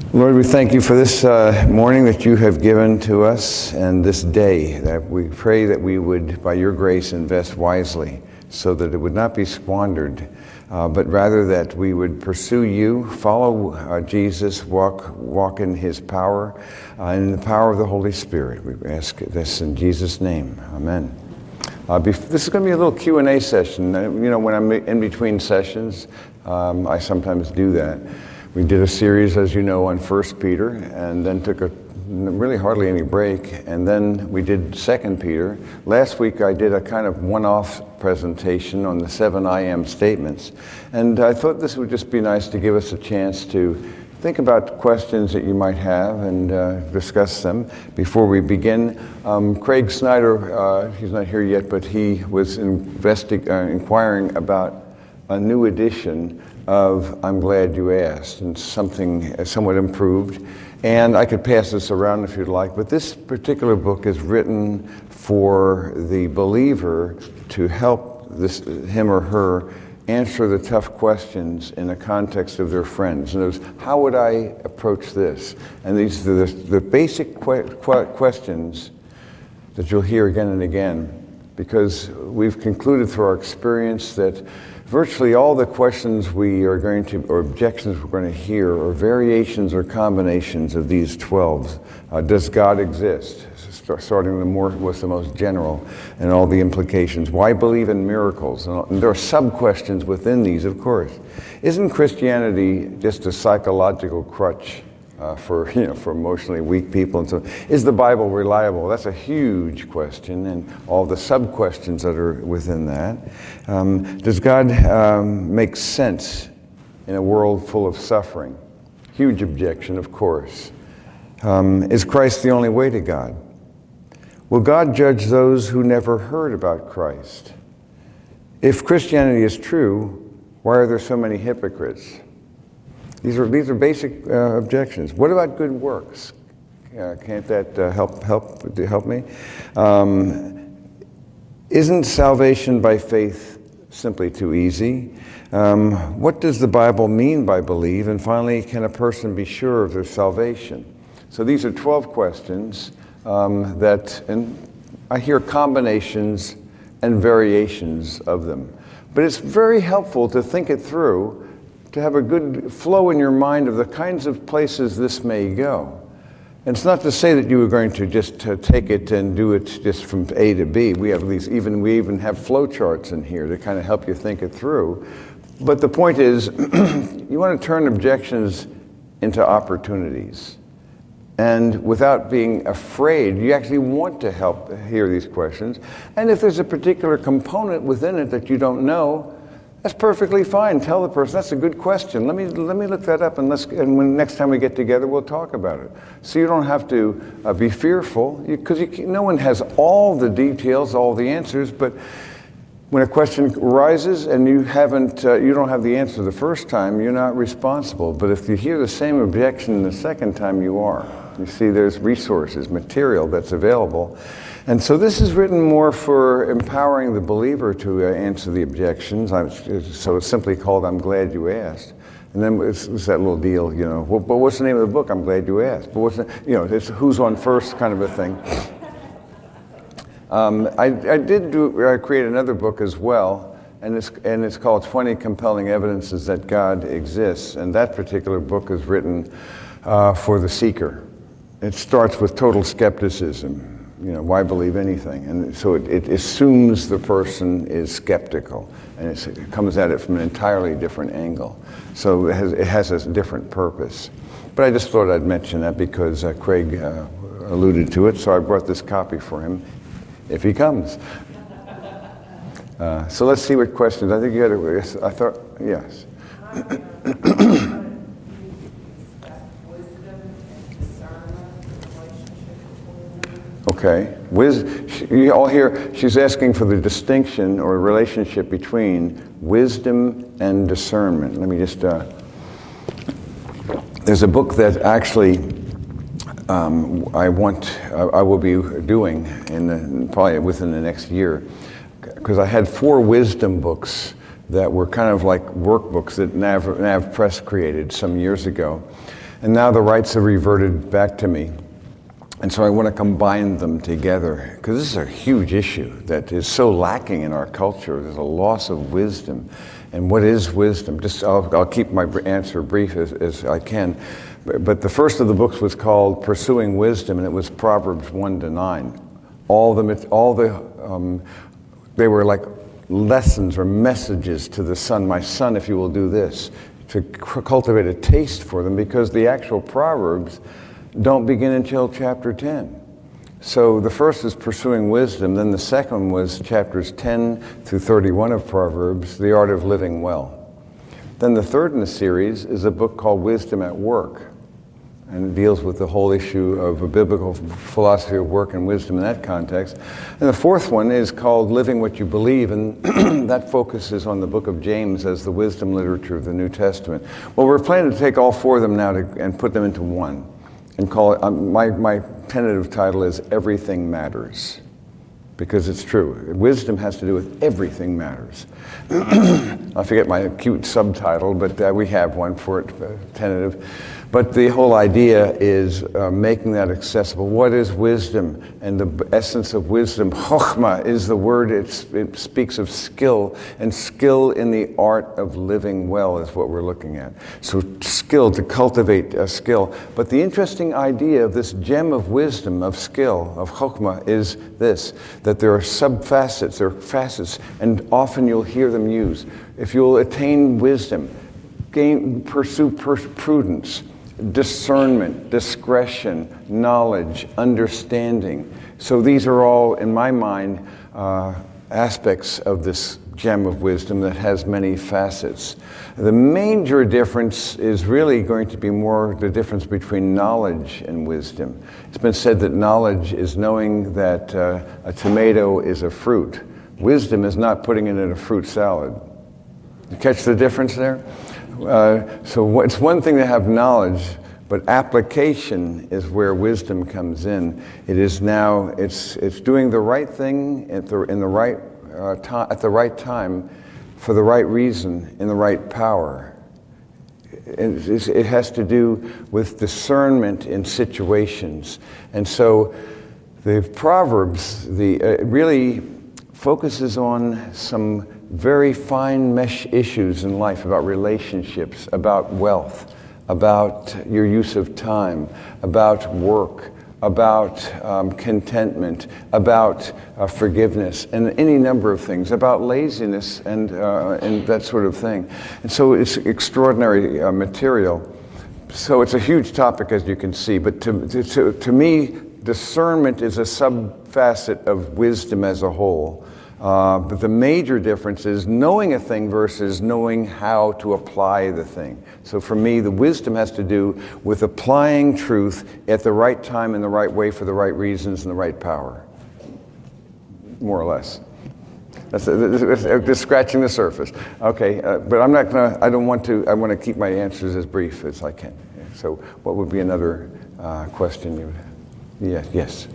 Lord, we thank you for this morning that you have given to us and this day, that we pray that we would, by your grace, invest wisely so that it would not be squandered, but rather that we would pursue you, follow Jesus, walk in his power, and in the power of the Holy Spirit. We ask this in Jesus' name. Amen. This is going to be a little Q&A session. When I'm in between sessions, I sometimes do that. We did a series, as you know, on 1 Peter, and then took really hardly any break, and then we did 2 Peter. Last week I did a kind of one-off presentation on the 7 I am statements, and I thought this would just be nice to give us a chance to think about questions that you might have and discuss them. Before we begin, Craig Snyder, he's not here yet, but he was inquiring about a new edition of I'm Glad You Asked, and something somewhat improved. And I could pass this around if you'd like, but this particular book is written for the believer to help him or her answer the tough questions in the context of their friends. And there's, how would I approach this? And these are the basic questions that you'll hear again and again, because we've concluded through our experience that virtually all the questions or objections we're going to hear are variations or combinations of these 12. Does God exist? Starting with the most general and all the implications. Why believe in miracles? And there are sub-questions within these, of course. Isn't Christianity just a psychological crutch for emotionally weak people? And so, is the Bible reliable? That's a huge question, and all the sub-questions that are within that. Does God make sense in a world full of suffering? Huge objection, of course. Is Christ the only way to God? Will God judge those who never heard about Christ? If Christianity is true, why are there so many hypocrites? These are basic objections. What about good works? Can't that help me? Isn't salvation by faith simply too easy? What does the Bible mean by believe? And finally, can a person be sure of their salvation? So these are 12 questions and I hear combinations and variations of them. But it's very helpful to think it through, to have a good flow in your mind of the kinds of places this may go. And it's not to say that you are going to just take it and do it just from A to B. We even have flow charts in here to kind of help you think it through. But the point is, you want to turn objections into opportunities. And without being afraid, you actually want to help hear these questions. And if there's a particular component within it that you don't know, that's perfectly fine. Tell the person, that's a good question. Let me look that up, and when next time we get together, we'll talk about it. So you don't have to be fearful, because no one has all the details, all the answers. But when a question arises and you don't have the answer the first time, you're not responsible. But if you hear the same objection the second time, you are. You see, there's resources, material that's available. And so this is written more for empowering the believer to answer the objections. So it's simply called I'm Glad You Asked. And then it's that little deal, but what's the name of the book? I'm glad you asked. But it's who's on first kind of a thing. I create another book as well, and it's called 20 Compelling Evidences That God Exists. And that particular book is written for the seeker. It starts with total skepticism. Why believe anything? And so it assumes the person is skeptical, and it comes at it from an entirely different angle. So it has a different purpose. But I just thought I'd mention that because Craig alluded to it, so I brought this copy for him if he comes. So let's see what questions. I think you had it. I thought, yes. Okay. You all hear, she's asking for the distinction or relationship between wisdom and discernment. Let me just, there's a book that actually I will be doing probably within the next year, because I had 4 wisdom books that were kind of like workbooks that Nav Press created some years ago. And now the rights have reverted back to me. And so I want to combine them together, because this is a huge issue that is so lacking in our culture. There's a loss of wisdom. And what is wisdom? I'll keep my answer brief as I can. But the first of the books was called Pursuing Wisdom, and it was Proverbs 1-9. They were like lessons or messages to the son. My son, if you will do this, to cultivate a taste for them, because the actual Proverbs don't begin until chapter 10. So the first is Pursuing Wisdom, then the second was chapters 10-31 of Proverbs, The Art of Living Well. Then the third in the series is a book called Wisdom at Work, and it deals with the whole issue of a biblical philosophy of work and wisdom in that context. And the fourth one is called Living What You Believe, and that focuses on the book of James as the wisdom literature of the New Testament. Well, we're planning to take all four of them now and put them into one, and call it, my tentative title is Everything Matters, because it's true. Wisdom has to do with everything matters. I forget my cute subtitle, but we have one for it, tentative. But the whole idea is making that accessible. What is wisdom? And the essence of wisdom, chokhmah, is the word. It speaks of skill, and skill in the art of living well is what we're looking at. So skill, to cultivate a skill. But the interesting idea of this gem of wisdom, of skill, of chokhmah, is this, that there are sub-facets, there are facets, and often you'll hear them used. If you'll attain wisdom, pursue prudence, discernment, discretion, knowledge, understanding. So these are all, in my mind, aspects of this gem of wisdom that has many facets. The major difference is really going to be more the difference between knowledge and wisdom. It's been said that knowledge is knowing that a tomato is a fruit. Wisdom is not putting it in a fruit salad. You catch the difference there? So it's one thing to have knowledge, but application is where wisdom comes in. It is now, it's doing the right thing at the right time, for the right reason, in the right power. It has to do with discernment in situations. And so the Proverbs really focuses on some very fine mesh issues in life about relationships, about wealth, about your use of time, about work, about contentment, about forgiveness, and any number of things, about laziness and that sort of thing. And so it's extraordinary material. So it's a huge topic, as you can see, but to me, discernment is a sub-facet of wisdom as a whole. But the major difference is knowing a thing versus knowing how to apply the thing. So for me, the wisdom has to do with applying truth at the right time, in the right way, for the right reasons, and the right power. More or less. That's just scratching the surface. Okay, but I'm not gonna, I want to keep my answers as brief as I can. So what would be another question you would have? Yeah, yes.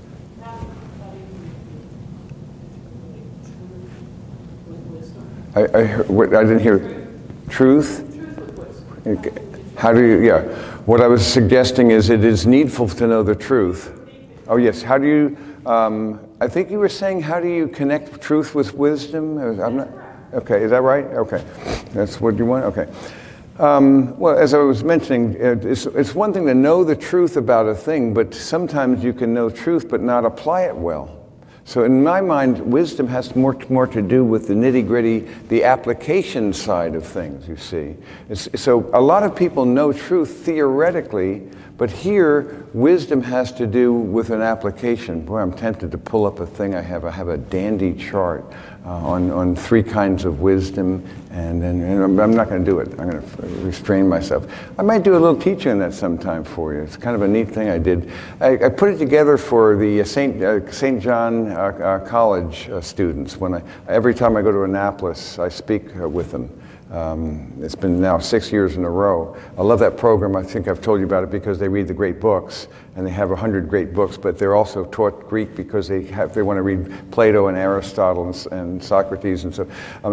I didn't hear. Truth? How do you, yeah. What I was suggesting is it is needful to know the truth. Oh yes, how do you, I think you were saying, how do you connect truth with wisdom? I'm not, okay, is that right? Okay, that's what you want? Okay. Well, as I was mentioning, it's one thing to know the truth about a thing, but sometimes you can know truth but not apply it well. So in my mind, wisdom has more to do with the nitty-gritty, the application side of things, you see. So a lot of people know truth theoretically, but here, wisdom has to do with an application. Boy, I'm tempted to pull up a thing I have. I have a dandy chart on 3 kinds of wisdom, and I'm not going to do it. I'm going to restrain myself. I might do a little teaching on that sometime for you. It's kind of a neat thing I did. I put it together for the St. John College students. Every time I go to Annapolis, I speak with them. It's been now 6 years in a row. I love that program. I think I've told you about it because they read the great books, and they have 100 great books, but they're also taught Greek because they want to read Plato and Aristotle and Socrates, and so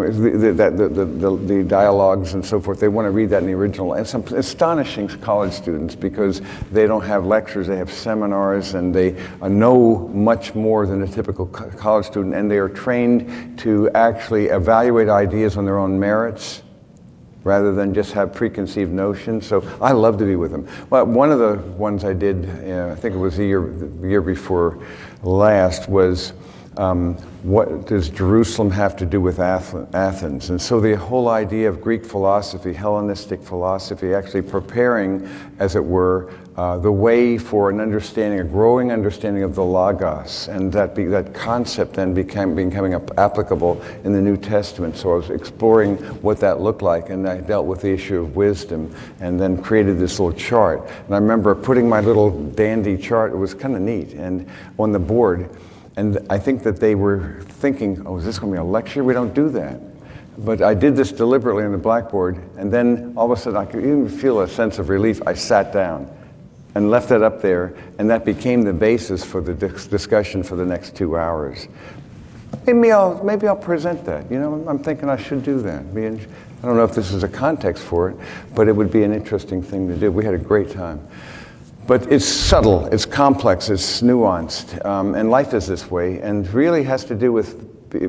the dialogues and so forth. They want to read that in the original. And some astonishing college students, because they don't have lectures, they have seminars, and they know much more than a typical college student, and they are trained to actually evaluate ideas on their own merits, rather than just have preconceived notions. So I love to be with them. Well, one of the ones I did, I think it was the year before last, was what does Jerusalem have to do with Athens? And so the whole idea of Greek philosophy, Hellenistic philosophy, actually preparing, as it were, the way for an understanding, a growing understanding of the Logos, and that concept then becoming applicable in the New Testament. So I was exploring what that looked like, and I dealt with the issue of wisdom, and then created this little chart. And I remember putting my little dandy chart, it was kind of neat, and on the board, and I think that they were thinking, oh, is this going to be a lecture? We don't do that. But I did this deliberately on the blackboard, and then all of a sudden I could even feel a sense of relief. I sat down and left that up there, and that became the basis for the discussion for the next 2 hours. Maybe I'll present that. You know, I'm thinking I should do that. I don't know if this is a context for it, but it would be an interesting thing to do. We had a great time. But it's subtle, it's complex, it's nuanced, and life is this way, and really has to do with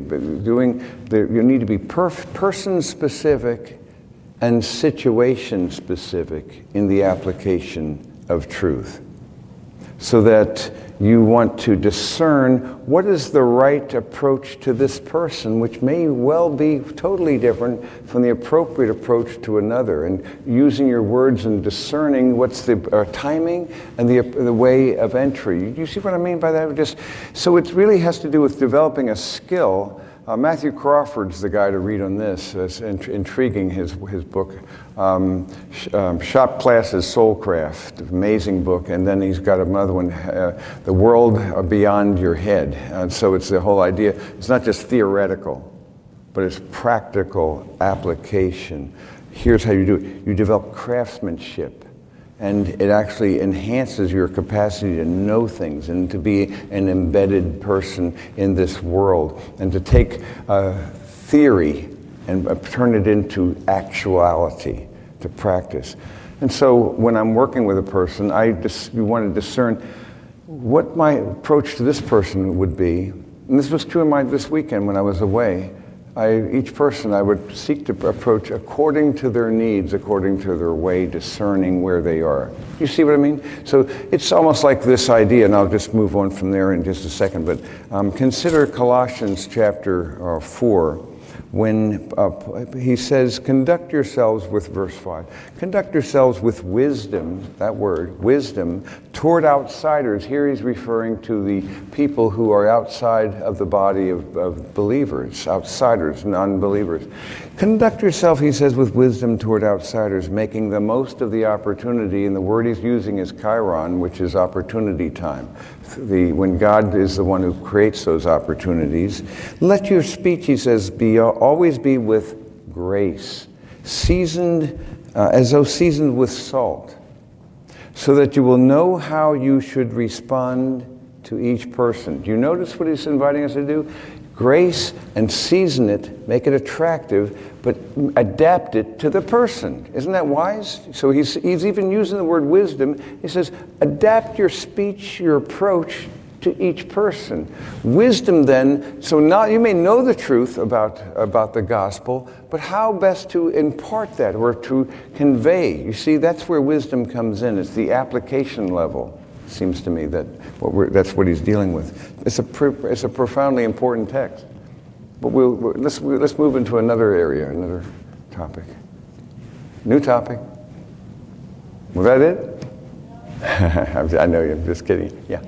you need to be person-specific and situation-specific in the application of truth, so that you want to discern what is the right approach to this person, which may well be totally different from the appropriate approach to another, and using your words and discerning what's the timing and the way of entry. You see what I mean by that? So it really has to do with developing a skill. Matthew Crawford's the guy to read on this. It's intriguing, his book, Shop Class's Soulcraft, amazing book. And then he's got another one, The World Beyond Your Head. And so it's the whole idea. It's not just theoretical, but it's practical application. Here's how you do it. You develop craftsmanship. And it actually enhances your capacity to know things and to be an embedded person in this world, and to take theory and turn it into actuality, to practice. And so when I'm working with a person, you want to discern what my approach to this person would be. And this was true this weekend when I was away. Each person I would seek to approach according to their needs, according to their way, discerning where they are. You see what I mean? So it's almost like this idea, and I'll just move on from there in just a second, but consider Colossians chapter 4, when he says, conduct yourselves with, verse 5, conduct yourselves with wisdom, that word, wisdom, toward outsiders. Here he's referring to the people who are outside of the body of believers, outsiders, non-believers. Conduct yourself, he says, with wisdom toward outsiders, making the most of the opportunity, and the word he's using is chiron, which is opportunity time. When God is the one who creates those opportunities. Let your speech, he says, always be with grace, seasoned, as though seasoned with salt, so that you will know how you should respond to each person. Do you notice what he's inviting us to do? Grace, and season it, make it attractive, but adapt it to the person. Isn't that wise? So he's even using the word wisdom. He says, adapt your speech, your approach to each person. Wisdom then, so now you may know the truth about the gospel, but how best to impart that or to convey. You see, that's where wisdom comes in. It's the application level. Seems to me that that's what he's dealing with. It's a profoundly important text. But let's move into another area, another topic. New topic. Was that it? I know you're just kidding. Yeah.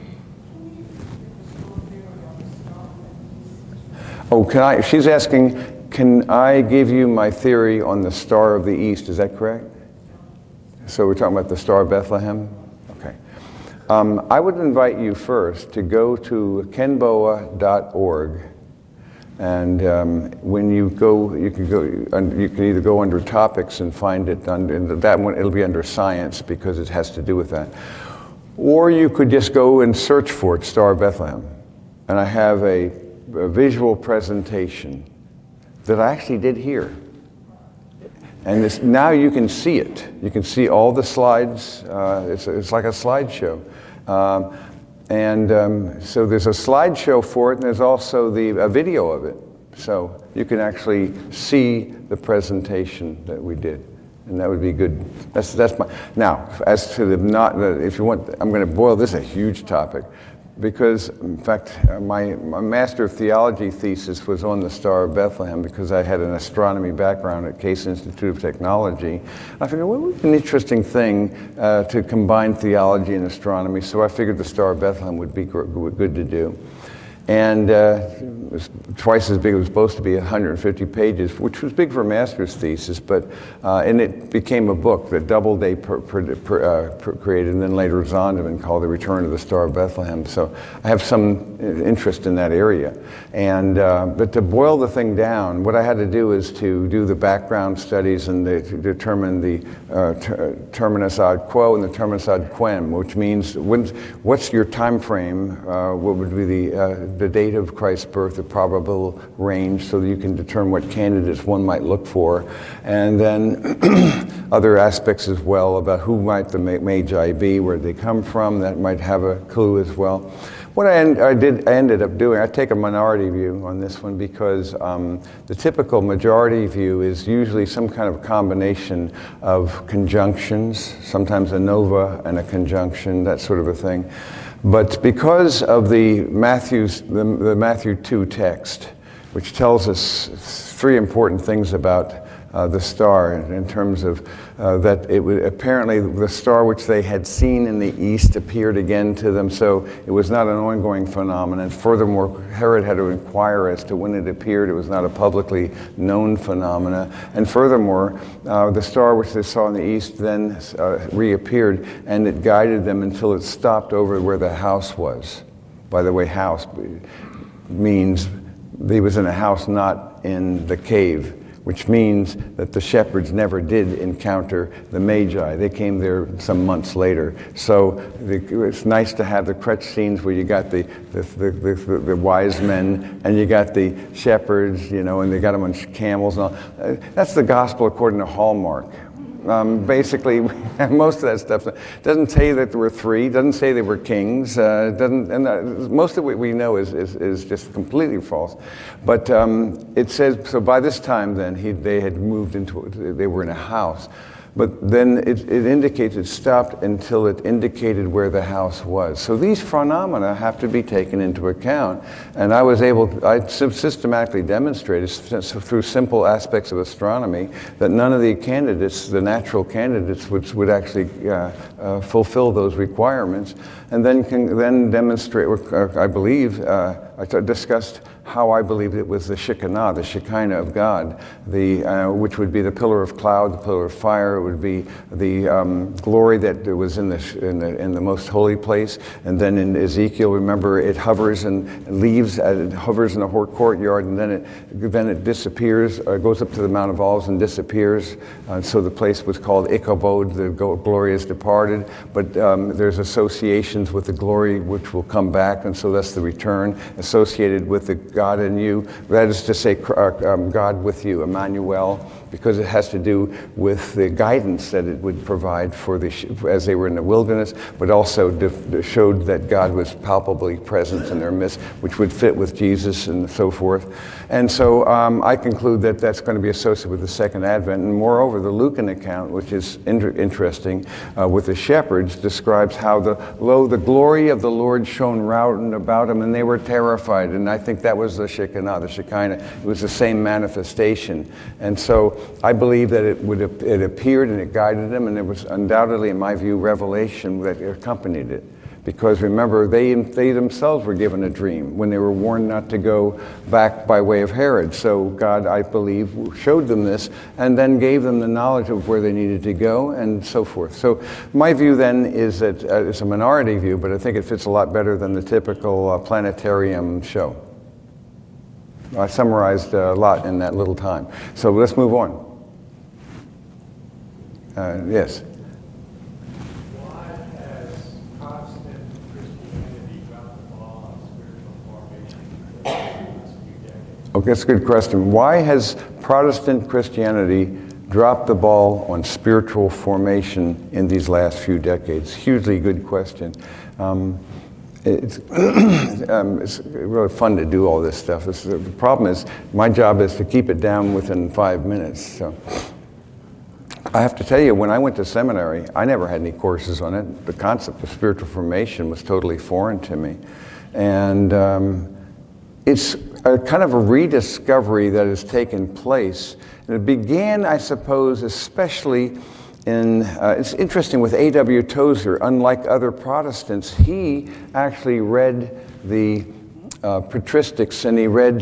Oh, she's asking, can I give you my theory on the Star of the East? Is that correct? So we're talking about the Star of Bethlehem? Okay. I would invite you first to go to kenboa.org And when you go, you can either go under topics and find it under that one. It'll be under science because it has to do with that. Or you could just go and search for it, Star of Bethlehem. And I have a visual presentation that I actually did here. And now you can see it. You can see all the slides. It's like a slideshow. So there's a slideshow for it, and there's also a video of it. So you can actually see the presentation that we did. And that would be good. That's my. Now, as to if you want, I'm going to boil this a huge topic, because in fact my Master of Theology thesis was on the Star of Bethlehem because I had an astronomy background at Case Institute of Technology. I figured, well, what an interesting thing to combine theology and astronomy. So I figured the Star of Bethlehem would be good to do. And it was twice as big. It was supposed to be 150 pages, which was big for a master's thesis, and it became a book that Doubleday created, and then later Zondervan called The Return of the Star of Bethlehem. So I have some interest in that area. But to boil the thing down, what I had to do is to do the background studies and to determine the terminus ad quo and the terminus ad quem, which means what's your time frame, what would be the date of Christ's birth, the probable range, so that you can determine what candidates one might look for, and then other aspects as well about who might the Magi be, where they come from. That might have a clue as well. What I ended up doing, I take a minority view on this one because the typical majority view is usually some kind of combination of conjunctions, sometimes a nova and a conjunction, that sort of a thing. But because of the Matthew 2 text, which tells us three important things about the star in terms of that it would apparently the star which they had seen in the east appeared again to them, so it was not an ongoing phenomenon. Furthermore, Herod had to inquire as to when it appeared. It was not a publicly known phenomena. And furthermore, the star which they saw in the east then reappeared, and it guided them until it stopped over where the house was. By the way, house means he was in a house, not in the cave, which means that the shepherds never did encounter the Magi. They came there some months later. So it's nice to have the crutch scenes where you got the wise men and you got the shepherds, and they got them on camels and all. That's the gospel according to Hallmark. Basically, most of that stuff doesn't say that there were three, doesn't say they were kings, most of what we know is just completely false. But it says, so by this time then, they had moved they were in a house. But then it indicates it stopped until it indicated where the house was. So these phenomena have to be taken into account. And I systematically demonstrated through simple aspects of astronomy that none of the candidates, the natural candidates, would actually fulfill those requirements. And then demonstrate, I believe, I discussed how I believed it was the Shekinah of God, which would be the pillar of cloud, the pillar of fire. It would be the glory that was in the most holy place. And then in Ezekiel, remember, it hovers and leaves. It hovers in the courtyard, and then it disappears. Goes up to the Mount of Olives and disappears. So the place was called Ichabod. The glory is departed. But there's associations with the glory which will come back, and so that's the return associated with the God in you. That is to say, God with you, Emmanuel, because it has to do with the guidance that it would provide as they were in the wilderness, but also showed that God was palpably present in their midst, which would fit with Jesus and so forth. And so I conclude that that's going to be associated with the second advent. And moreover, the Lucan account, which is interesting, with the shepherds, describes how the glory of the Lord shone round about them, and they were terrified. And I think that was the Shekinah. It was the same manifestation. And so I believe that it appeared and it guided them, and there was undoubtedly, in my view, revelation that accompanied it. Because remember, they themselves were given a dream when they were warned not to go back by way of Herod. So God, I believe, showed them this and then gave them the knowledge of where they needed to go and so forth. So my view then is that it's a minority view, but I think it fits a lot better than the typical planetarium show. I summarized a lot in that little time. So let's move on. Yes. Why has Protestant Christianity dropped the ball on spiritual formation for the last few decades? Okay, that's a good question. Why has Protestant Christianity dropped the ball on spiritual formation in these last few decades? Hugely good question. It's really fun to do all this stuff. The problem is, my job is to keep it down within 5 minutes. So I have to tell you, when I went to seminary, I never had any courses on it. The concept of spiritual formation was totally foreign to me. And it's a kind of a rediscovery that has taken place. And it began, I suppose, especially in, it's interesting with A.W. Tozer. Unlike other Protestants, he actually read the patristics, and he read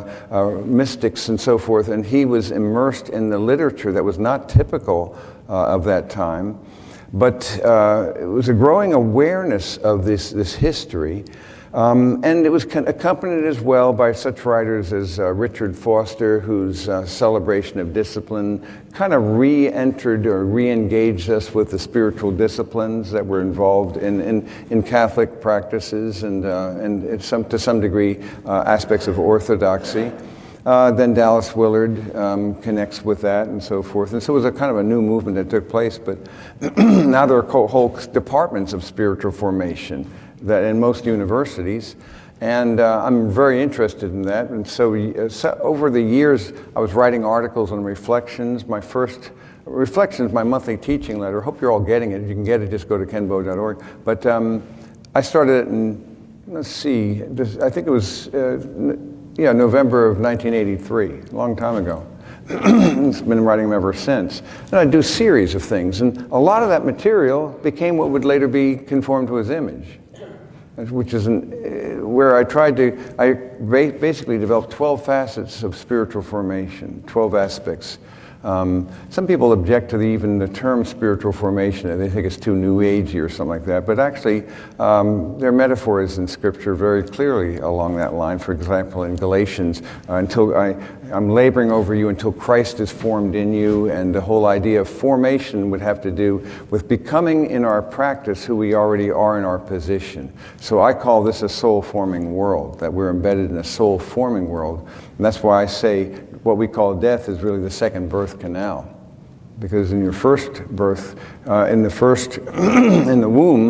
mystics and so forth, and he was immersed in the literature that was not typical of that time. But it was a growing awareness of this history. And it was accompanied as well by such writers as Richard Foster, whose Celebration of Discipline kind of re-entered or re-engaged us with the spiritual disciplines that were involved in Catholic practices and to some degree aspects of orthodoxy. Then Dallas Willard connects with that and so forth. And so it was a kind of a new movement that took place. But now there are whole departments of spiritual formation that in most universities, and I'm very interested in that. And so over the years, I was writing articles on Reflections. My first Reflections, my monthly teaching letter. Hope you're all getting it. If you can get it, just go to kenbo.org. But I started it in, let's see, I think it was November of 1983, a long time ago. I've been writing them ever since. And I do a series of things, and a lot of that material became what would later be Conformed to His Image, which is where I basically developed 12 facets of spiritual formation, 12 aspects. Some people object to even the term spiritual formation. They think it's too new agey or something like that. But actually, there are metaphors in Scripture very clearly along that line. For example, in Galatians, I'm laboring over you until Christ is formed in you. And the whole idea of formation would have to do with becoming in our practice who we already are in our position. So I call this a soul-forming world, that we're embedded in a soul-forming world. And that's why I say what we call death is really the second birth canal. Because in your first birth, in the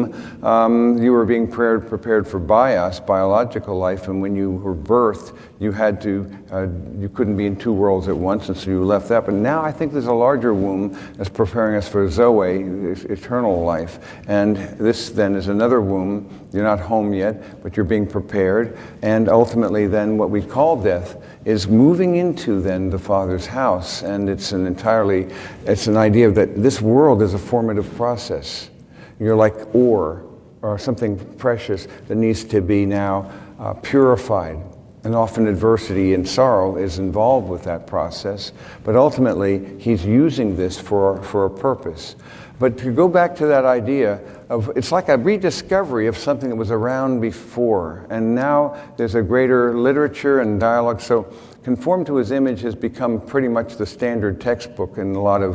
womb, you were being prepared for bios, biological life, and when you were birthed, you couldn't be in two worlds at once, and so you left that. But now I think there's a larger womb that's preparing us for Zoe, eternal life. And this then is another womb. You're not home yet, but you're being prepared. And ultimately then what we call death is moving into then the Father's house. And it's an idea that this world is a formative process. You're like ore or something precious that needs to be now purified. And often adversity and sorrow is involved with that process. But ultimately, he's using this for a purpose. But to go back to that idea of, it's like a rediscovery of something that was around before. And now there's a greater literature and dialogue. So Conformed to His Image has become pretty much the standard textbook in a lot of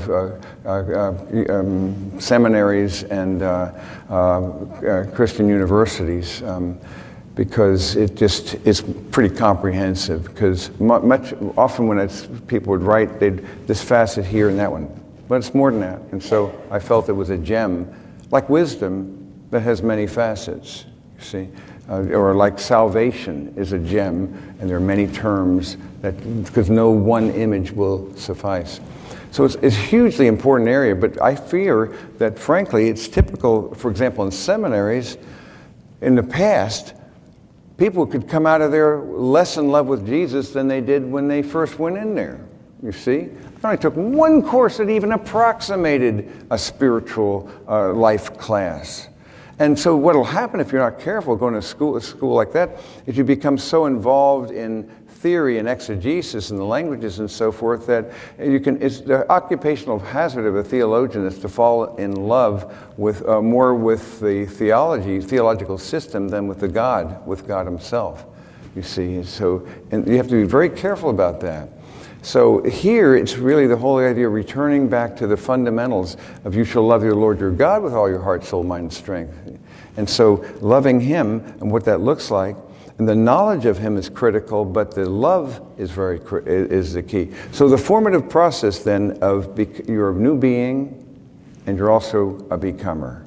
seminaries and Christian universities. Because it just is pretty comprehensive. Because often when people would write, this facet here and that one. But it's more than that. And so I felt it was a gem, like wisdom, that has many facets, you see. Or like salvation is a gem, and there are many terms, because no one image will suffice. So it's a hugely important area, but I fear that, frankly, it's typical, for example, in seminaries, in the past, people could come out of there less in love with Jesus than they did when they first went in there, you see. I only took one course that even approximated a spiritual life class. And so what will happen if you're not careful going to a school like that is you become so involved in theory and exegesis and the languages and so forth that it's the occupational hazard of a theologian is to fall in love with more with the theological system than with God himself. you see. And you have to be very careful about that. So here, it's really the whole idea of returning back to the fundamentals of you shall love your Lord your God with all your heart, soul, mind, and strength. And so loving Him and what that looks like, and the knowledge of Him is critical, but the love is the key. So the formative process then of you're a new being, and you're also a becomer.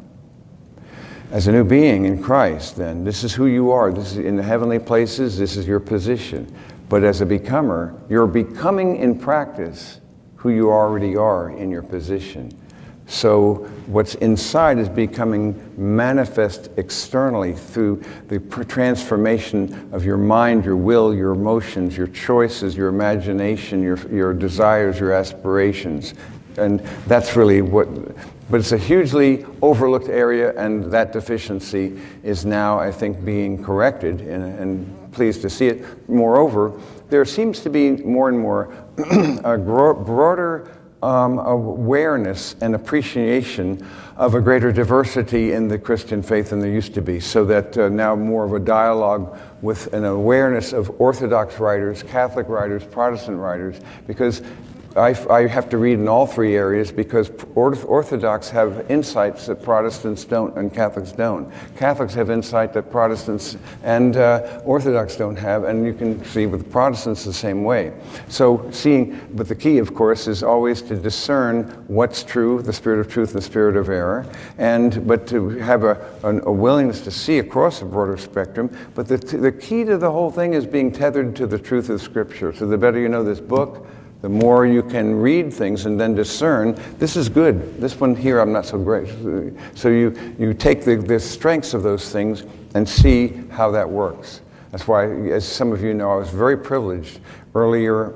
As a new being in Christ, then, this is who you are. This is in the heavenly places, this is your position. But as a becomer, you're becoming in practice who you already are in your position. So what's inside is becoming manifest externally through the transformation of your mind, your will, your emotions, your choices, your imagination, your desires, your aspirations. And that's really but it's a hugely overlooked area, and that deficiency is now, I think, being corrected, and pleased to see it. Moreover, there seems to be more and more a broader awareness and appreciation of a greater diversity in the Christian faith than there used to be, so that now more of a dialogue with an awareness of Orthodox writers, Catholic writers, Protestant writers, because I have to read in all three areas because Orthodox have insights that Protestants don't and Catholics don't. Catholics have insight that Protestants and Orthodox don't have, and you can see with Protestants the same way. So but the key, of course, is always to discern what's true, the spirit of truth and the spirit of error, but to have a willingness to see across a broader spectrum. But the key to the whole thing is being tethered to the truth of Scripture. So the better you know this book, the more you can read things and then discern, this is good, this one here I'm not so great. So you take the strengths of those things and see how that works. That's why, as some of you know, I was very privileged earlier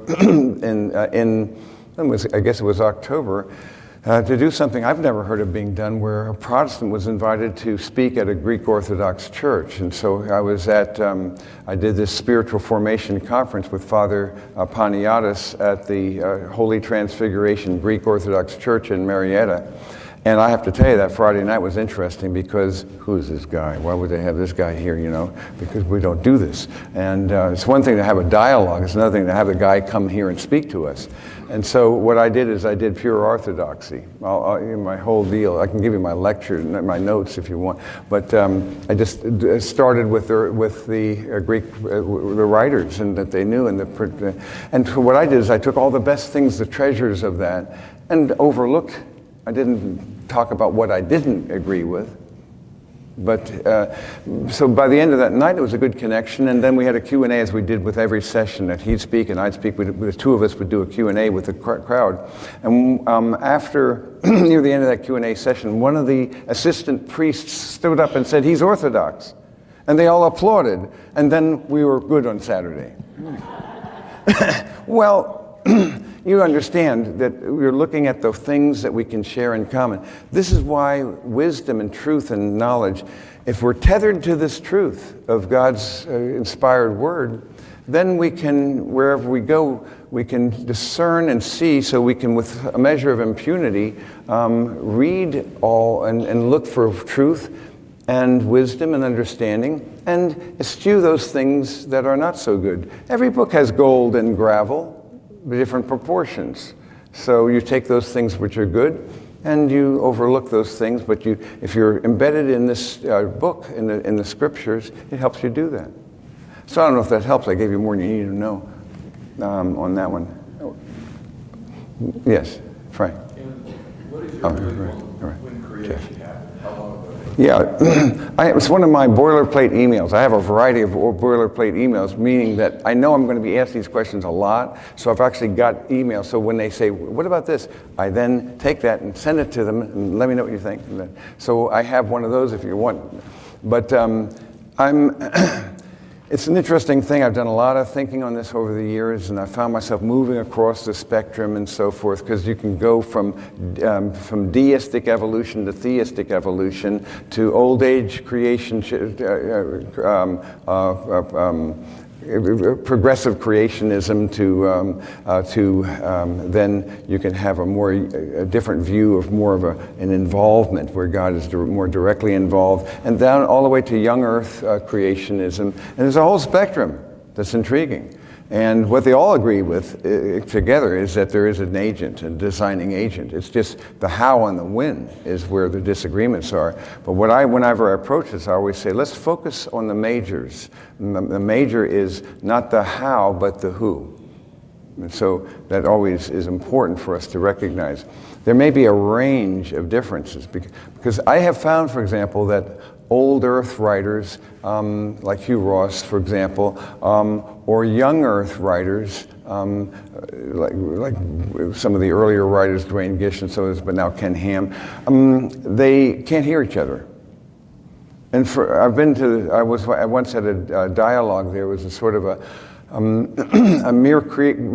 I guess it was October, to do something I've never heard of being done, where a Protestant was invited to speak at a Greek Orthodox church. And so I did this spiritual formation conference with Father Paniatis at the Holy Transfiguration Greek Orthodox Church in Marietta. And I have to tell you, that Friday night was interesting because who's this guy? Why would they have this guy here, Because we don't do this. And it's one thing to have a dialogue. It's another thing to have a guy come here and speak to us. And so what I did is I did pure orthodoxy, my whole deal. I can give you my lecture, my notes if you want. But I just started with the Greek the writers and that they knew. And what I did is I took all the best things, the treasures of that, and overlooked. I didn't talk about what I didn't agree with. But so by the end of that night, it was a good connection. And then we had a Q&A, as we did with every session, that he'd speak and I'd speak. The two of us would do a Q&A with the crowd. And after, near the end of that Q&A session, one of the assistant priests stood up and said, "He's Orthodox." And they all applauded. And then we were good on Saturday. Well, you understand that we're looking at the things that we can share in common. This is why wisdom and truth and knowledge, if we're tethered to this truth of God's inspired word, then we can, wherever we go, we can discern and see, so we can, with a measure of impunity, read all and look for truth and wisdom and understanding, and eschew those things that are not so good. Every book has gold and gravel, different proportions. So you take those things which are good, and you overlook those things. But if you're embedded in this book, in the Scriptures, it helps you do that. So I don't know if that helps. I gave you more than you need to know on that one. Yes, Frank. What is your when creation happened? How long ago? Yeah, it's one of my boilerplate emails. I have a variety of boilerplate emails, meaning that I know I'm going to be asked these questions a lot, so I've actually got emails. So when they say, "What about this?" I then take that and send it to them and let me know what you think. So I have one of those if you want. But it's an interesting thing. I've done a lot of thinking on this over the years, and I found myself moving across the spectrum and so forth, because you can go from deistic evolution to theistic evolution to old age creation, progressive creationism to then you can have a different view of more of an involvement where God is more directly involved, and down all the way to young earth creationism. And there's a whole spectrum. that's intriguing. And what they all agree with together is that there is an agent, a designing agent. It's just the how and the when is where the disagreements are. But whenever I approach this, I always say, let's focus on the majors. The major is not the how, but the who. And so that always is important for us to recognize. There may be a range of differences because I have found, for example, that old Earth writers, like Hugh Ross, for example, or young Earth writers, like some of the earlier writers, Duane Gish and so on, but now Ken Ham, they can't hear each other. And I once had a dialogue. There was a sort of a mere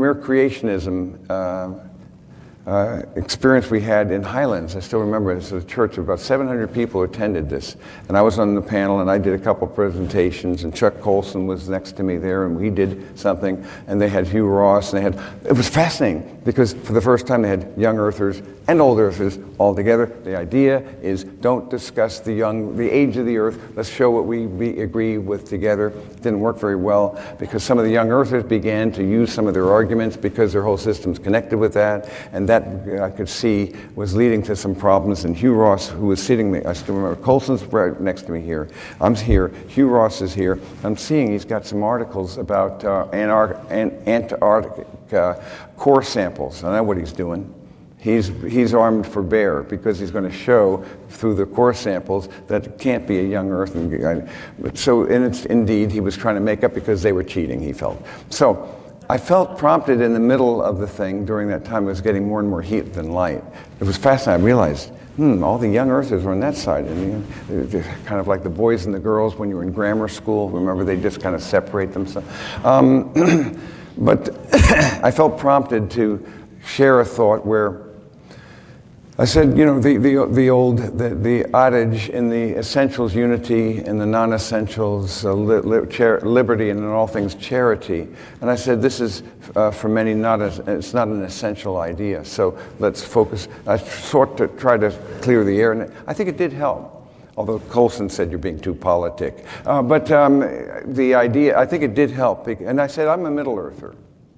creationism experience we had in Highlands. I still remember it. It's a church of about 700 people attended this. And I was on the panel and I did a couple presentations and Chuck Colson was next to me there and we did something and they had Hugh Ross and it was fascinating because for the first time they had young Earthers and old Earthers all together. The idea is don't discuss the age of the Earth. Let's show what we agree with together. It didn't work very well because some of the young Earthers began to use some of their arguments because their whole system's connected with that. And that I could see was leading to some problems. And Hugh Ross, who was sitting there, I still remember, Colson's right next to me here. I'm here. Hugh Ross is here. I'm seeing he's got some articles about Antarctic core samples. I know what he's doing. He's armed for bear because he's going to show through the core samples that it can't be a young Earth. So indeed, he was trying to make up because they were cheating, he felt. So I felt prompted in the middle of the thing during that time. It was getting more and more heat than light. It was fascinating. I realized, all the young Earthers were on that side. And they're kind of like the boys and the girls when you were in grammar school. Remember, they just kind of separate themselves. But I felt prompted to share a thought where I said, the adage in the essentials unity, in the non-essentials liberty, and in all things charity. And I said, this is for many it's not an essential idea. So let's focus. I sort to try to clear the air, and I think it did help. Although Colson said you're being too politic, but the idea, I think it did help. And I said, I'm a Middle Earther.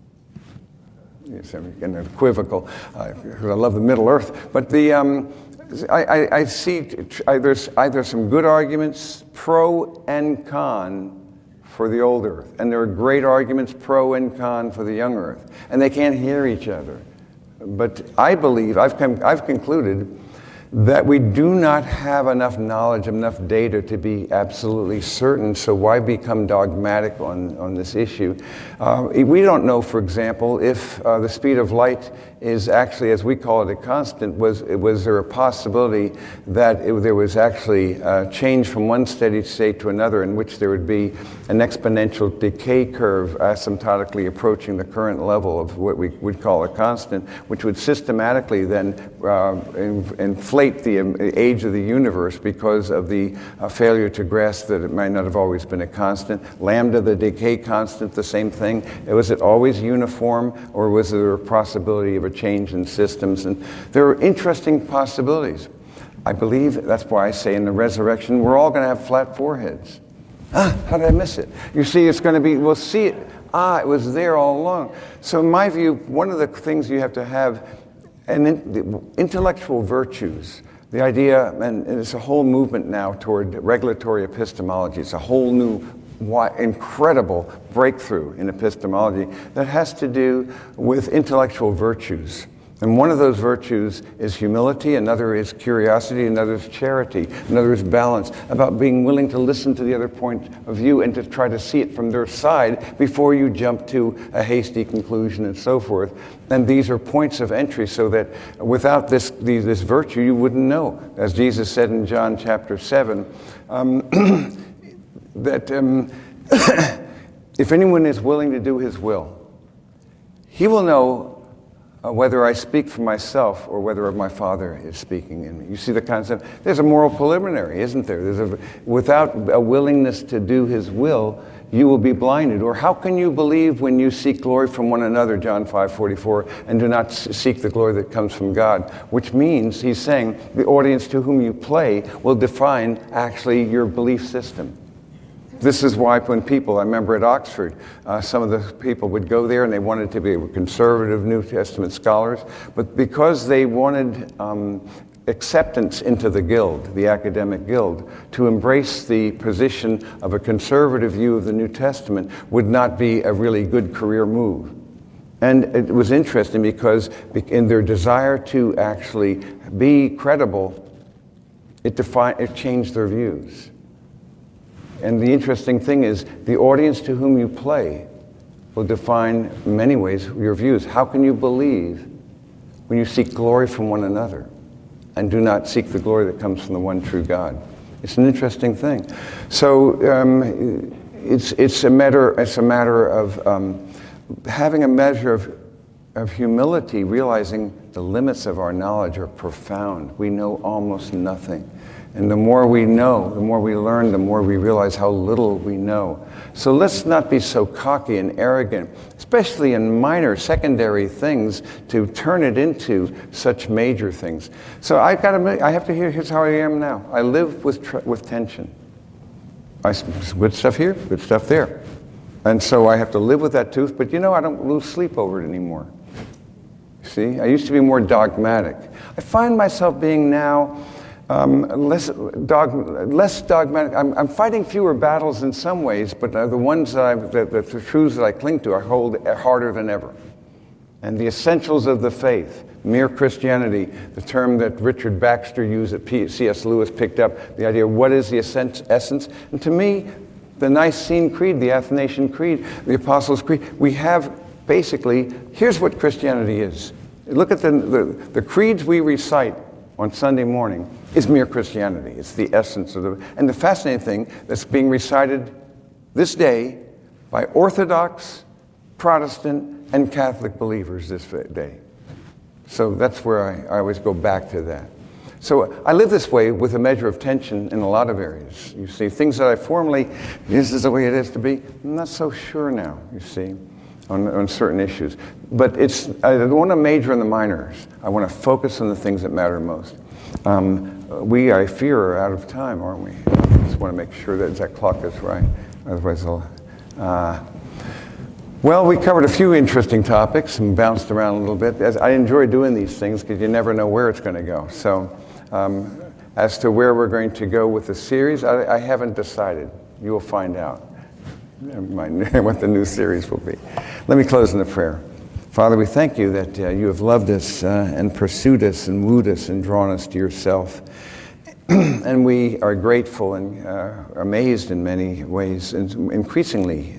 And equivocal, because I love the Middle Earth. But I see there's either some good arguments pro and con for the old Earth, and there are great arguments pro and con for the young Earth, and they can't hear each other. But I believe I've concluded that we do not have enough knowledge, enough data to be absolutely certain, so why become dogmatic on this issue? We don't know, for example, if the speed of light is actually, as we call it, a constant. Was there a possibility that there was actually a change from one steady state to another in which there would be an exponential decay curve asymptotically approaching the current level of what we would call a constant, which would systematically then inflate the age of the universe because of the failure to grasp that it might not have always been a constant. Lambda, the decay constant, the same thing. Was it always uniform, or was there a possibility of a change in systems? And there are interesting possibilities. I believe, that's why I say in the resurrection, we're all going to have flat foreheads. How did I miss it? You see, it's going to be, we'll see it. It was there all along. So in my view, one of the things you have to have, intellectual virtues, the idea, and it's a whole movement now toward regulatory epistemology. It's a whole new, incredible breakthrough in epistemology that has to do with intellectual virtues. And one of those virtues is humility, another is curiosity, another is charity, another is balance, about being willing to listen to the other point of view and to try to see it from their side before you jump to a hasty conclusion and so forth. And these are points of entry so that without this virtue, you wouldn't know. As Jesus said in John chapter 7, that if anyone is willing to do his will, he will know whether I speak for myself or whether my Father is speaking in me. You see the concept? There's a moral preliminary, isn't there? Without a willingness to do his will, you will be blinded. Or how can you believe when you seek glory from one another, John 5:44, and do not seek the glory that comes from God? Which means, he's saying, the audience to whom you play will define actually your belief system. This is why when people, I remember at Oxford, some of the people would go there and they wanted to be conservative New Testament scholars, but because they wanted acceptance into the guild, the academic guild, to embrace the position of a conservative view of the New Testament would not be a really good career move. And it was interesting because in their desire to actually be credible, it changed their views. And the interesting thing is, the audience to whom you play will define, in many ways, your views. How can you believe when you seek glory from one another and do not seek the glory that comes from the one true God? It's an interesting thing. So it's a matter of having a measure of humility, realizing the limits of our knowledge are profound. We know almost nothing. And the more we know, the more we learn, the more we realize how little we know. So let's not be so cocky and arrogant, especially in minor, secondary things, to turn it into such major things. So I have to here's how I am now. I live with tension. Good stuff here, good stuff there. And so I have to live with that tooth, but I don't lose sleep over it anymore. See, I used to be more dogmatic. I find myself being now less dogmatic. I'm fighting fewer battles in some ways, but the ones the truths that I cling to, I hold harder than ever. And the essentials of the faith, mere Christianity, the term that Richard Baxter used, that C.S. Lewis picked up, the idea of what is the essence. And to me, the Nicene Creed, the Athanasian Creed, the Apostles' Creed, we have basically, here's what Christianity is. Look at the creeds we recite on Sunday morning is mere Christianity. It's the essence of and the fascinating thing that's being recited this day by Orthodox, Protestant, and Catholic believers this day. So that's where I always go back to that. So I live this way with a measure of tension in a lot of areas. You see, things that I formerly, this is the way it is to be, I'm not so sure now, you see, on certain issues. But I don't want to major in the minors. I want to focus on the things that matter most. I fear, are out of time, aren't we? I just want to make sure that clock is right. Otherwise, well, we covered a few interesting topics and bounced around a little bit. I enjoy doing these things because you never know where it's going to go. So as to where we're going to go with the series, I haven't decided. You will find out what the new series will be. Let me close in a prayer. Father, we thank you that you have loved us and pursued us and wooed us and drawn us to yourself. And we are grateful and amazed in many ways, and increasingly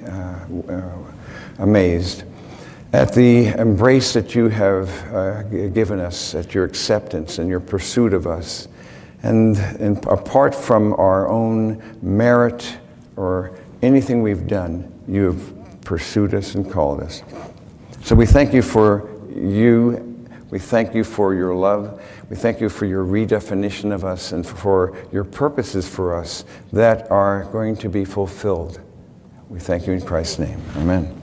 amazed at the embrace that you have given us, at your acceptance and your pursuit of us. And apart from our own merit or anything we've done, you have pursued us and called us. So we thank you for you. We thank you for your love. We thank you for your redefinition of us and for your purposes for us that are going to be fulfilled. We thank you in Christ's name. Amen.